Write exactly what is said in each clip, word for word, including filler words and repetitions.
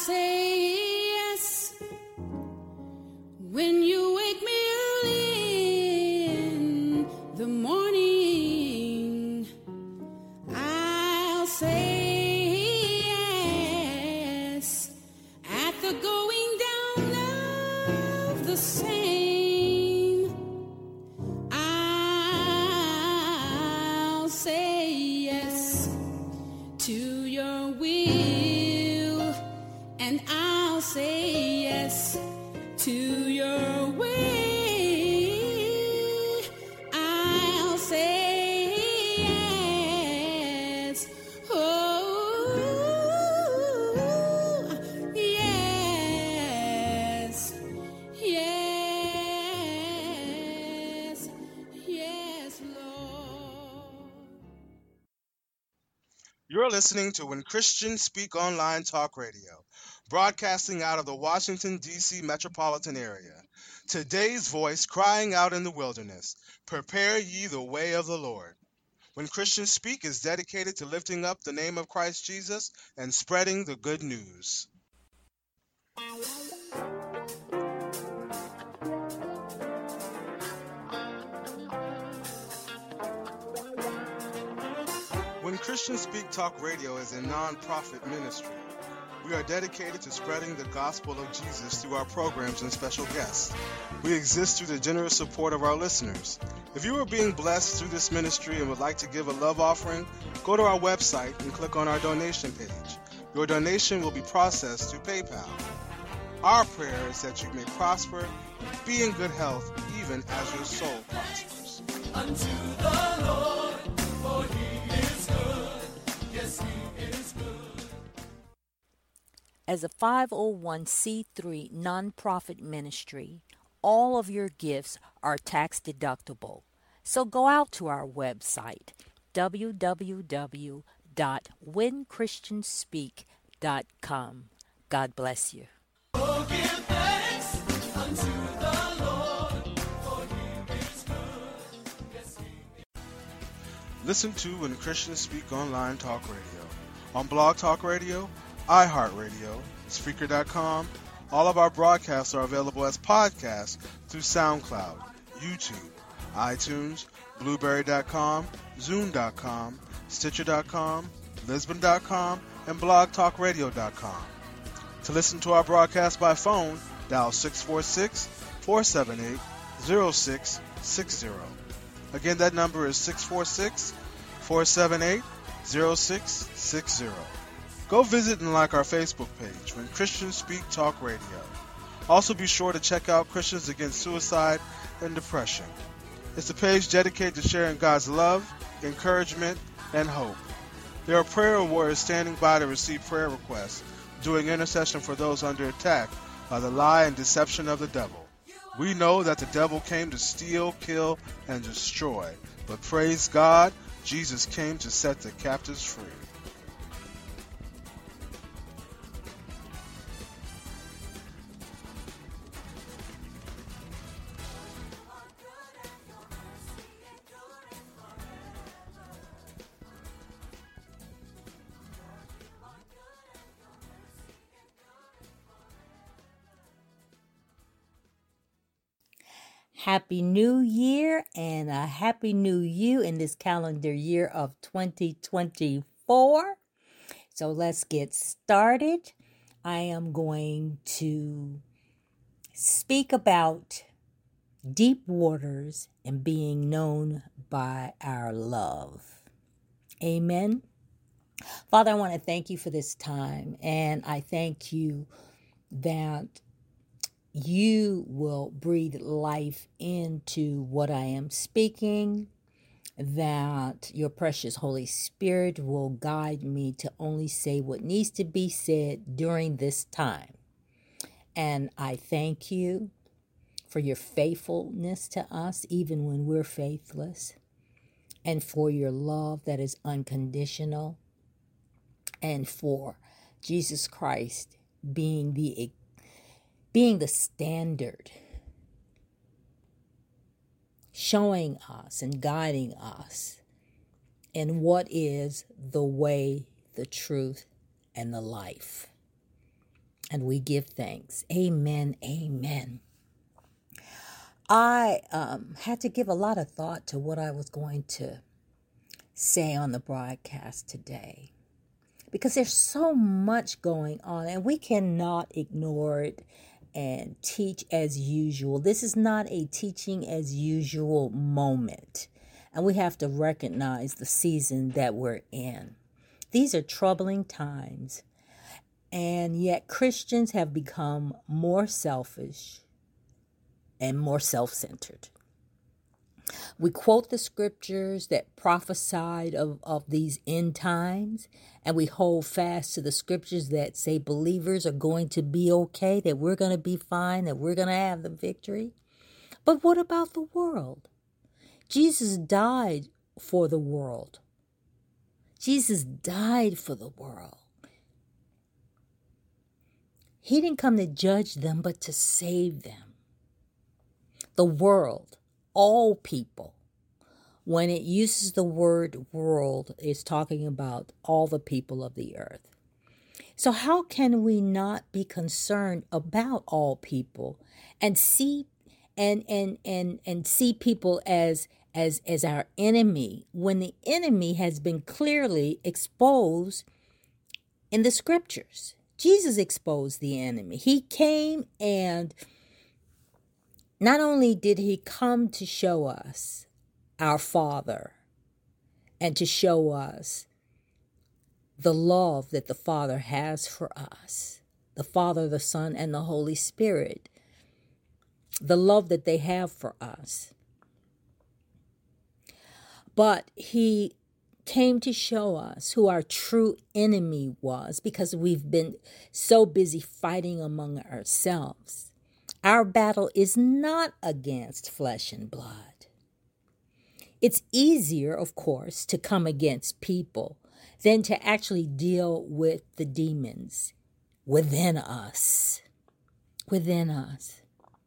say yes when you wake me early in the morning. I'll say yes at the going down of the same. I'll say yes to your will, and I'll say yes to your way. I'll say yes. Oh, yes. Yes. Yes, Lord. You're listening to When Christians Speak Online Talk Radio, broadcasting out of the Washington, D C metropolitan area. Today's voice crying out in the wilderness, prepare ye the way of the Lord. When Christians Speak is dedicated to lifting up the name of Christ Jesus and spreading the good news. When Christians Speak Talk Radio is a non-profit ministry. We are dedicated to spreading the gospel of Jesus through our programs and special guests. We exist through the generous support of our listeners. If you are being blessed through this ministry and would like to give a love offering, go to our website and click on our donation page. Your donation will be processed through PayPal. Our prayer is that you may prosper and be in good health even as your soul prospers. Unto the Lord, for he is good. Yes, he is good. As a five oh one c three nonprofit ministry, all of your gifts are tax deductible. So go out to our website, w w w dot when christians speak dot com. God bless you. Oh, give thanks unto the Lord, for he is good. Yes, he is. Listen to When Christians Speak Online Talk Radio on Blog Talk Radio, iHeartRadio, Spreaker dot com. All of our broadcasts are available as podcasts through SoundCloud, YouTube, iTunes, Blueberry dot com, Zoom dot com, Stitcher dot com, Lisbon dot com, and Blog Talk Radio dot com. To listen to our broadcast by phone, dial six four six, four seven eight, zero six six zero. Again, that number is six four six, four seven eight, zero six six zero. Go visit and like our Facebook page, When Christians Speak Talk Radio. Also be sure to check out Christians Against Suicide and Depression. It's a page dedicated to sharing God's love, encouragement, and hope. There are prayer warriors standing by to receive prayer requests, doing intercession for those under attack by the lie and deception of the devil. We know that the devil came to steal, kill, and destroy, but praise God, Jesus came to set the captives free. Happy New Year and a Happy New You in this calendar year of twenty twenty-four. So let's get started. I am going to speak about deep waters and being known by our love. Amen. Father, I want to thank you for this time, and I thank you that you will breathe life into what I am speaking, that your precious Holy Spirit will guide me to only say what needs to be said during this time. And I thank you for your faithfulness to us, even when we're faithless, and for your love that is unconditional, and for Jesus Christ being the being the standard, showing us and guiding us in what is the way, the truth, and the life. And we give thanks. Amen. Amen. I um, had to give a lot of thought to what I was going to say on the broadcast today, because there's so much going on and we cannot ignore it and teach as usual. This is not a teaching as usual moment, and we have to recognize the season that we're in. These are troubling times, and yet Christians have become more selfish and more self-centered. We quote the scriptures that prophesied of, of these end times, and we hold fast to the scriptures that say believers are going to be okay, that we're going to be fine, that we're going to have the victory. But what about the world? Jesus died for the world. Jesus died for the world. He didn't come to judge them, but to save them. The world, all people. When it uses the word world, it's talking about all the people of the earth. So how can we not be concerned about all people and see and and and and see people as as as our enemy when the enemy has been clearly exposed in the scriptures? Jesus exposed the enemy. He came, and not only did he come to show us our Father and to show us the love that the Father has for us, the Father, the Son, and the Holy Spirit, the love that they have for us, but he came to show us who our true enemy was, because we've been so busy fighting among ourselves. Our battle is not against flesh and blood. It's easier, of course, to come against people than to actually deal with the demons within us. Within us.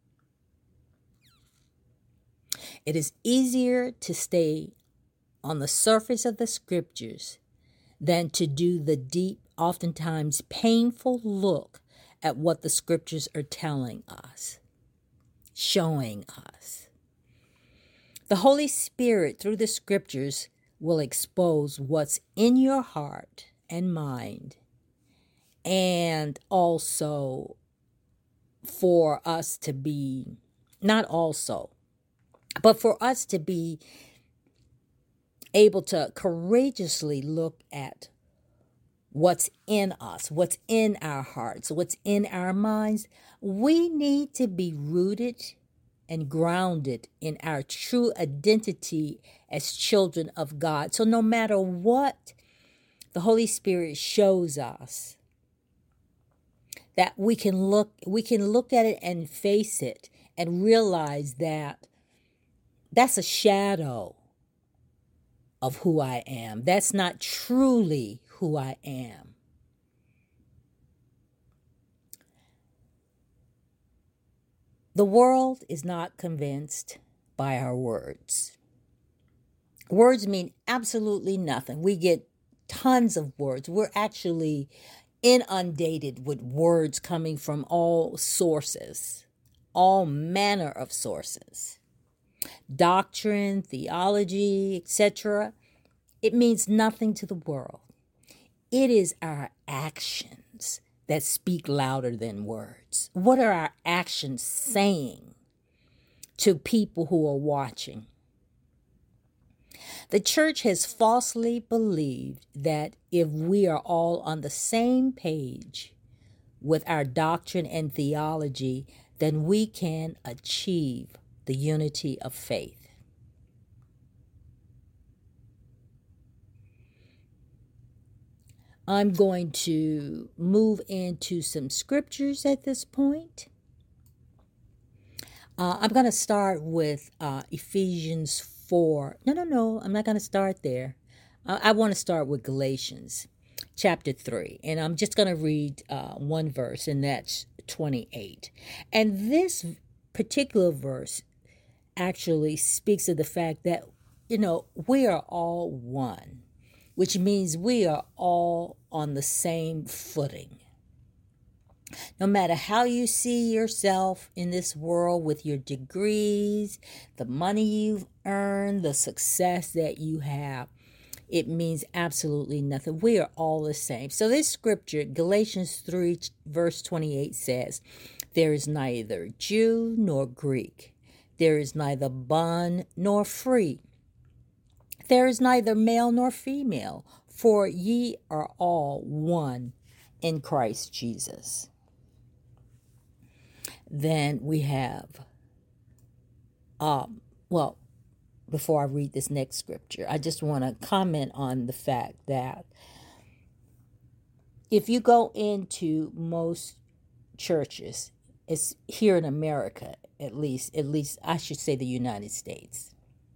It is easier to stay on the surface of the scriptures than to do the deep, oftentimes painful look at what the scriptures are telling us, showing us. The Holy Spirit, through the scriptures, will expose what's in your heart and mind, and also for us to be, not also, but for us to be able to courageously look at what's in us, what's in our hearts, what's in our minds. We need to be rooted and grounded in our true identity as children of God. So no matter what the Holy Spirit shows us, that we can look, we can look at it and face it and realize that that's a shadow of who I am. That's not truly who I am. The world is not convinced by our words. Words mean absolutely nothing. We get tons of words. We're actually inundated with words coming from all sources, all manner of sources. Doctrine, theology, et cetera. It means nothing to the world. It is our actions that speak louder than words. What are our actions saying to people who are watching? The church has falsely believed that if we are all on the same page with our doctrine and theology, then we can achieve the unity of faith. I'm going to move into some scriptures at this point. Uh, I'm going to start with uh, Ephesians four. No, no, no, I'm not going to start there. I, I want to start with Galatians chapter three. And I'm just going to read uh, one verse, and that's twenty-eight. And this particular verse actually speaks of the fact that, you know, we are all one, which means we are all on the same footing. No matter how you see yourself in this world with your degrees, the money you've earned, the success that you have, it means absolutely nothing. We are all the same. So this scripture, Galatians three, verse twenty-eight says, there is neither Jew nor Greek. There is neither bond nor free. There is neither male nor female, for ye are all one in Christ Jesus. Then we have, um, well, before I read this next scripture, I just want to comment on the fact that if you go into most churches, it's here in America, at least, at least I should say the United States,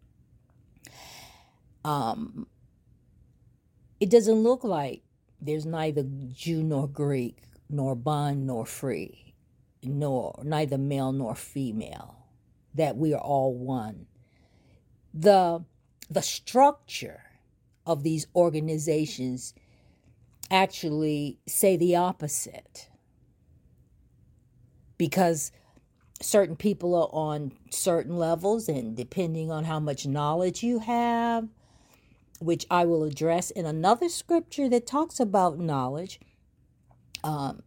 um, it doesn't look like there's neither Jew nor Greek, nor bond nor free, nor neither male nor female, that we are all one. The, the structure of these organizations actually say the opposite, because certain people are on certain levels, and depending on how much knowledge you have, which I will address in another scripture that talks about knowledge, um,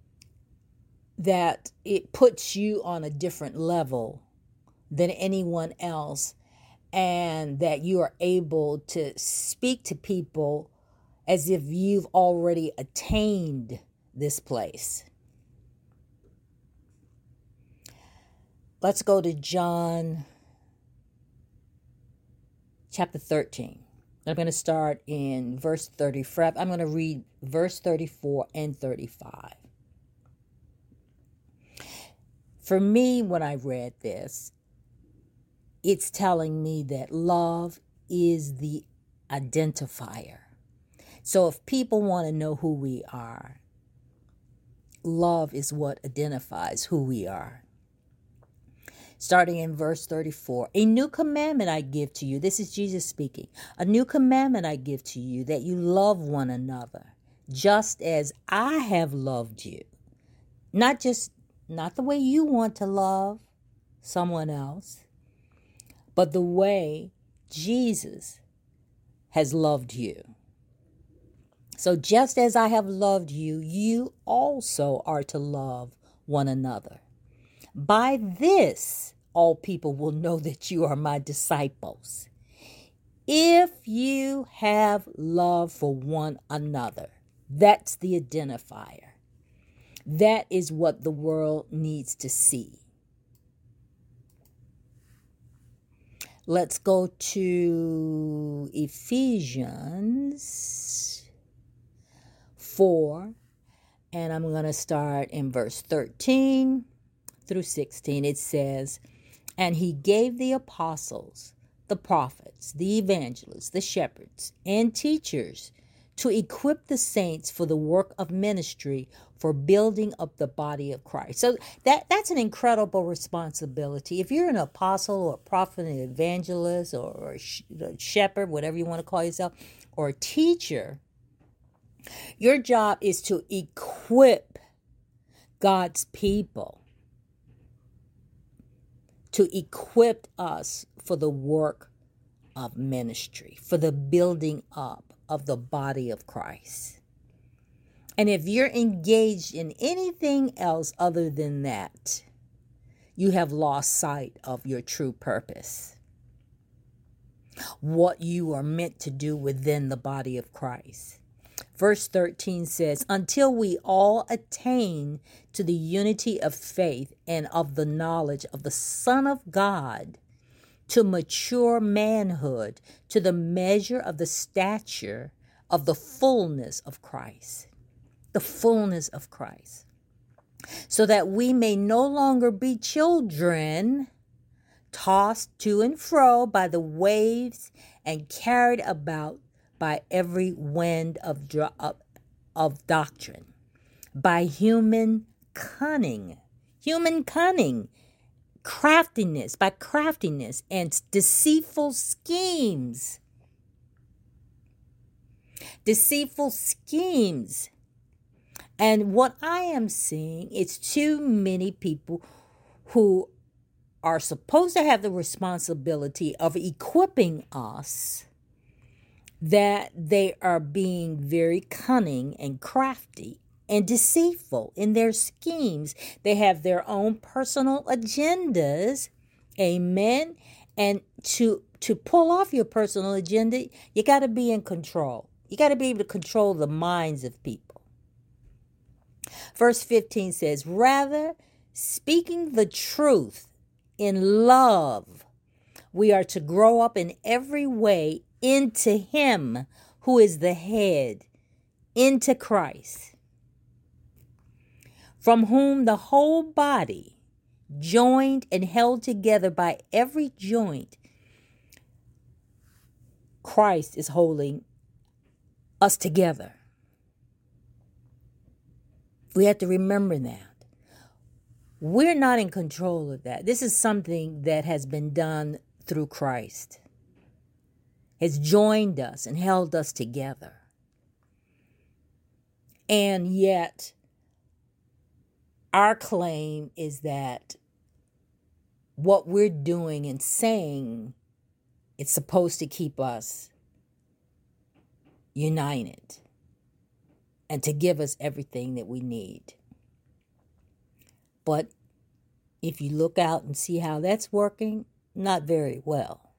that it puts you on a different level than anyone else, and that you are able to speak to people as if you've already attained this place. Let's go to John chapter thirteen. I'm going to start in verse thirty-five. I'm going to read verse thirty-four and thirty-five. For me, when I read this, it's telling me that love is the identifier. So if people want to know who we are, love is what identifies who we are. Starting in verse thirty-four, a new commandment I give to you. This is Jesus speaking. A new commandment I give to you, that you love one another, just as I have loved you. Not just, not the way you want to love someone else, but the way Jesus has loved you. So just as I have loved you, you also are to love one another. By this, all people will know that you are my disciples, if you have love for one another. That's the identifier. That is what the world needs to see. Let's go to Ephesians four, and I'm going to start in verse thirteen through sixteen. It says, and he gave the apostles, the prophets, the evangelists, the shepherds, and teachers to equip the saints for the work of ministry, for building up the body of Christ. So that, that's an incredible responsibility. If you're an apostle or a prophet, an evangelist, or, or a shepherd, whatever you want to call yourself, or a teacher, your job is to equip God's people, to equip us for the work of ministry, for the building up of the body of Christ. And if you're engaged in anything else other than that, you have lost sight of your true purpose, what you are meant to do within the body of Christ. Verse thirteen says, until we all attain to the unity of faith and of the knowledge of the Son of God, to mature manhood, to the measure of the stature of the fullness of Christ. The fullness of Christ. So that we may no longer be children, tossed to and fro by the waves and carried about by every wind of, of, of doctrine, by human cunning, human cunning, craftiness, by craftiness and deceitful schemes. Deceitful schemes. And what I am seeing is too many people who are supposed to have the responsibility of equipping us, that they are being very cunning and crafty and deceitful in their schemes. They have their own personal agendas. Amen. And to to pull off your personal agenda, you got to be in control. You got to be able to control the minds of people. Verse fifteen says, rather, speaking the truth in love, we are to grow up in every way into Him who is the head, into Christ, from whom the whole body, joined and held together by every joint, Christ is holding us together. We have to remember that. We're not in control of that. This is something that has been done through Christ. Has joined us and held us together. And yet, our claim is that what we're doing and saying, it's supposed to keep us united and to give us everything that we need. But if you look out and see how that's working, not very well.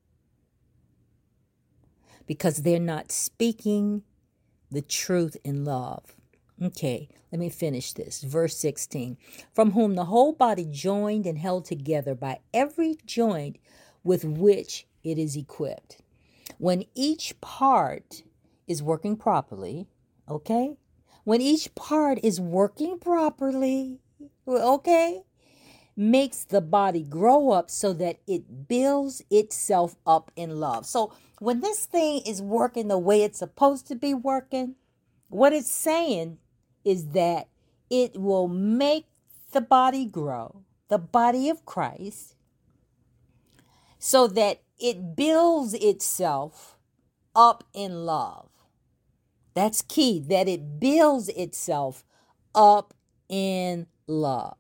Because they're not speaking the truth in love. Okay, let me finish this. Verse sixteen. From whom the whole body joined and held together by every joint with which it is equipped. When each part is working properly, okay? When each part is working properly, okay, makes the body grow up so that it builds itself up in love. So when this thing is working the way it's supposed to be working, what it's saying is that it will make the body grow, the body of Christ, so that it builds itself up in love. That's key, that it builds itself up in love.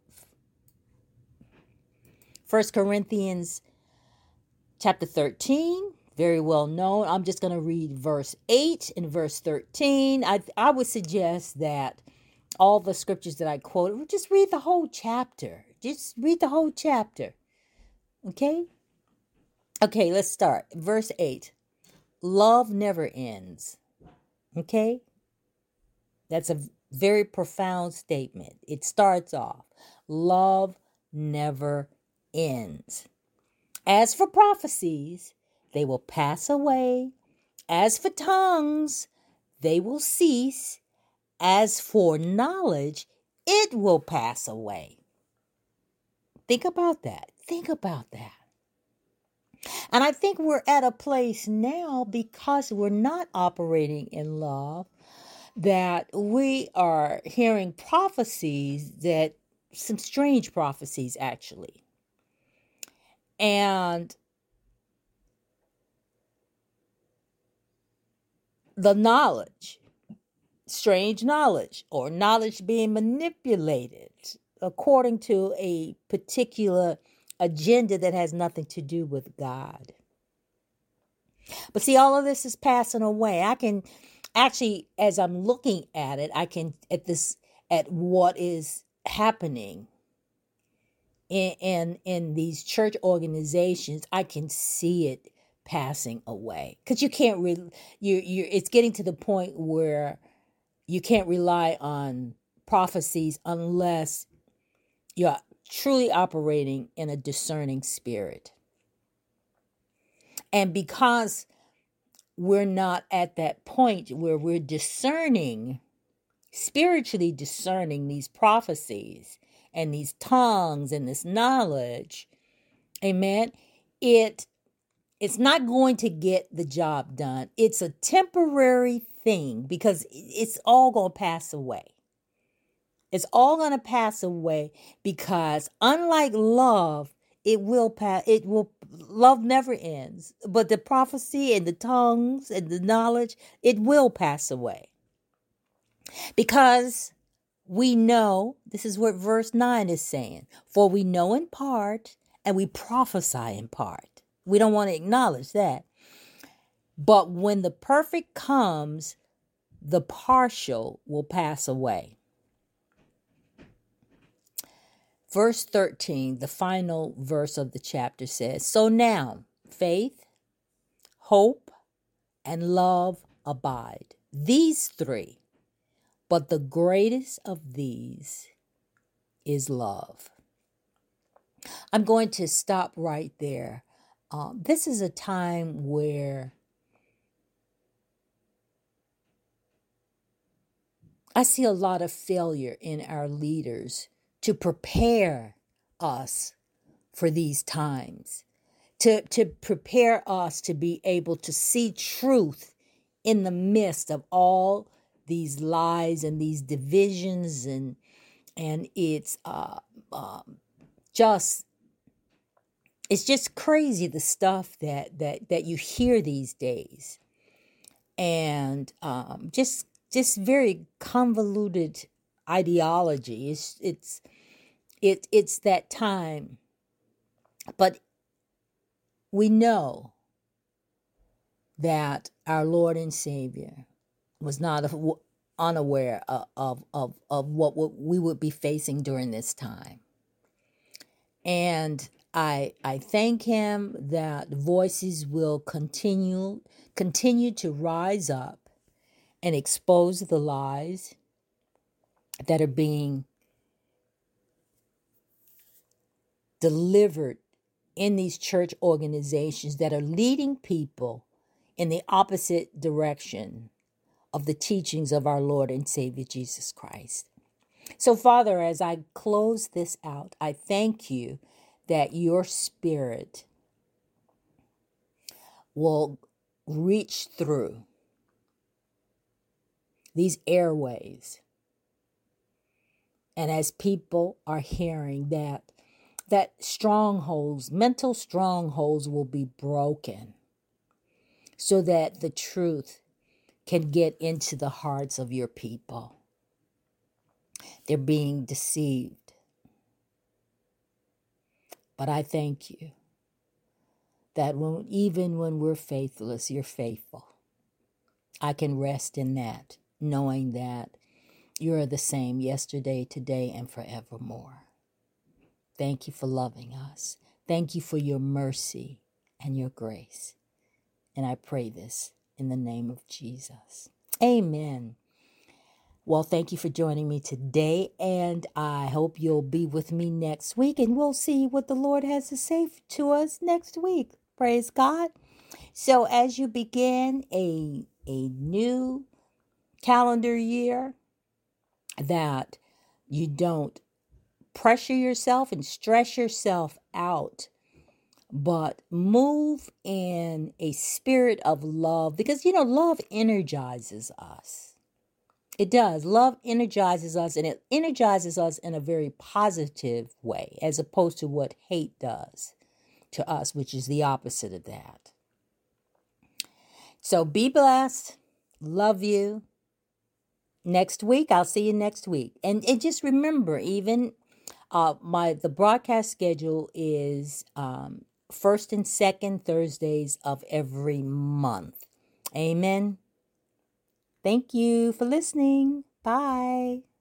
First Corinthians chapter thirteen, very well known. I'm just going to read verse eight and verse thirteen. I, I would suggest that all the scriptures that I quoted, just read the whole chapter. Just read the whole chapter. Okay? Okay, let's start. Verse eight. Love never ends. Okay? That's a very profound statement. It starts off, love never ends. As for prophecies, they will pass away. As for tongues, they will cease. As for knowledge, it will pass away. Think about that. Think about that. And I think we're at a place now, because we're not operating in love, that we are hearing prophecies, that some strange prophecies actually. And the knowledge, strange knowledge, or knowledge being manipulated according to a particular agenda that has nothing to do with God. But see, all of this is passing away. I can actually, as I'm looking at it, I can at this at what is happening in in, in these church organizations, I can see it passing away. Because you can't really, you you it's getting to the point where you can't rely on prophecies unless you're truly operating in a discerning spirit. And because we're not at that point where we're discerning, spiritually discerning these prophecies and these tongues and this knowledge, amen, it it's not going to get the job done. It's a temporary thing, because it's all going to pass away. It's all going to pass away, because unlike love, it will pass. It will. Love never ends. But the prophecy and the tongues and the knowledge, it will pass away. Because we know, this is what verse nine is saying, for we know in part and we prophesy in part. We don't want to acknowledge that. But when the perfect comes, the partial will pass away. Verse thirteen, the final verse of the chapter says, so now faith, hope, and love abide. These three, but the greatest of these is love. I'm going to stop right there. Um, this is a time where I see a lot of failure in our leaders to prepare us for these times, to, to prepare us to be able to see truth in the midst of all these lies and these divisions, and and it's uh, um, just it's just crazy, the stuff that that that you hear these days, and um, just just very convoluted ideology. It's it's it it's that time, but we know that our Lord and Savior was not unaware of, of, of, of what we would be facing during this time. And I I thank him that voices will continue continue to rise up and expose the lies that are being delivered in these church organizations that are leading people in the opposite direction of the teachings of our Lord and Savior Jesus Christ. So, Father, as I close this out, I thank you that your Spirit will reach through these airways. And as people are hearing that, that strongholds, mental strongholds will be broken so that the truth can get into the hearts of your people. They're being deceived. But I thank you that when, even when we're faithless, you're faithful. I can rest in that, knowing that you're the same yesterday, today, and forevermore. Thank you for loving us. Thank you for your mercy and your grace. And I pray this in the name of Jesus. Amen. Well, thank you for joining me today, and I hope you'll be with me next week, and we'll see what the Lord has to say to us next week. Praise God. So as you begin a, a new calendar year, that you don't pressure yourself and stress yourself out, but move in a spirit of love, because, you know, love energizes us. It does. Love energizes us, and it energizes us in a very positive way, as opposed to what hate does to us, which is the opposite of that. So be blessed. Love you. Next week, I'll see you next week. And, and just remember, even uh, my the broadcast schedule is um, first and second Thursdays of every month. Amen. Thank you for listening. Bye.